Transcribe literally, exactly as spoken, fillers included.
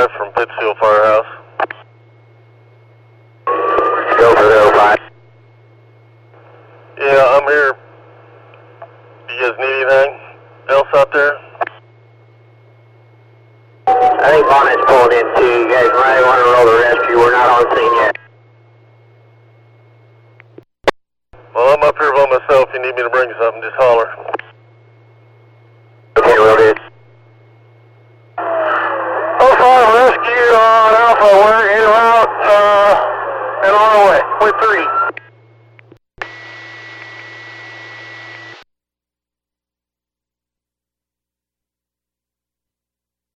five from Pittsfield Firehouse. Go for the oh five. Yeah, I'm here. You guys need anything else out there? I think Bonnet's pulled in too. You guys might want to roll the rescue. We're not on scene yet. Well, I'm up here